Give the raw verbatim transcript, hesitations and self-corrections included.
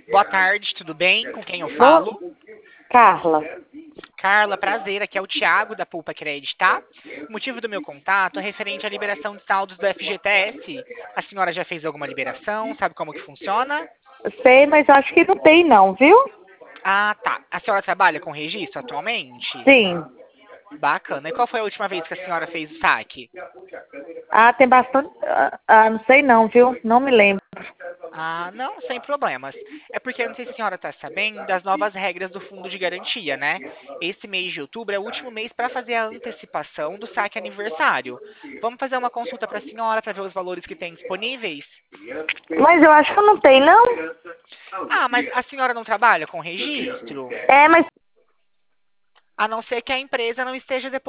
Boa tarde, tudo bem? Com quem eu Boa, falo? Carla. Carla, prazer, aqui é o Thiago da Pulpa Credit, tá? O motivo do meu contato é referente à liberação de saldos do F G T S. A senhora já fez alguma liberação? Sabe como que funciona? Sei, mas acho que não tem não, viu? Ah, tá. A senhora trabalha com registro atualmente? Sim. Bacana. E qual foi a última vez que a senhora fez o saque? Ah, tem bastante. Ah, ah, não sei não, viu? Não me lembro. Ah, não, sem problemas. É porque eu não sei se a senhora está sabendo das novas regras do fundo de garantia, né? Esse mês de outubro é o último mês para fazer a antecipação do saque aniversário. Vamos fazer uma consulta para a senhora para ver os valores que tem disponíveis? Mas eu acho que não tem não. Ah, mas a senhora não trabalha com registro? É, mas A não ser que a empresa não esteja